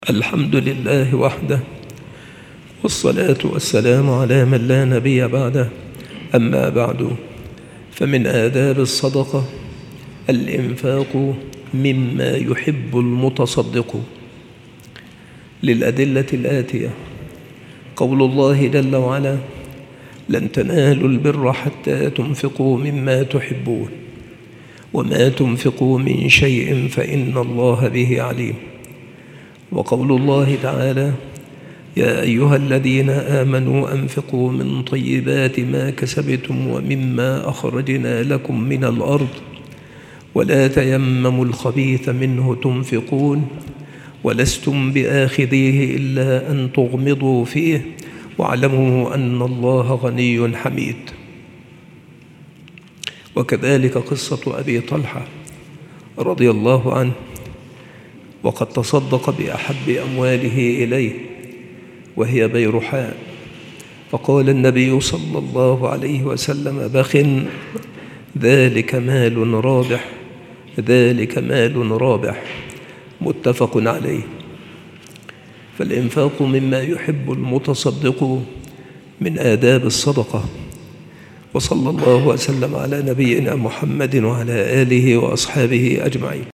الحمد لله وحده، والصلاة والسلام على من لا نبي بعده. أما بعد، فمن آداب الصدقة الإنفاق مما يحب المتصدق للأدلة الآتية: قول الله جل وعلا: لن تنالوا البر حتى تنفقوا مما تحبون وما تنفقوا من شيء فإن الله به عليم. وقول الله تعالى: يا أيها الذين آمنوا أنفقوا من طيبات ما كسبتم ومما أخرجنا لكم من الأرض ولا تيمموا الخبيث منه تنفقون ولستم بآخذيه إلا أن تغمضوا فيه واعلموا أن الله غني حميد. وكذلك قصة أبي طلحة رضي الله عنه، وقد تصدق بأحب أمواله إليه وهي بيرحاء، فقال النبي صلى الله عليه وسلم: بخ، ذلك مال رابح، ذلك مال رابح. متفق عليه. فالإنفاق مما يحب المتصدق من آداب الصدقة. وصلى الله وسلم على نبينا محمد وعلى آله وأصحابه أجمعين.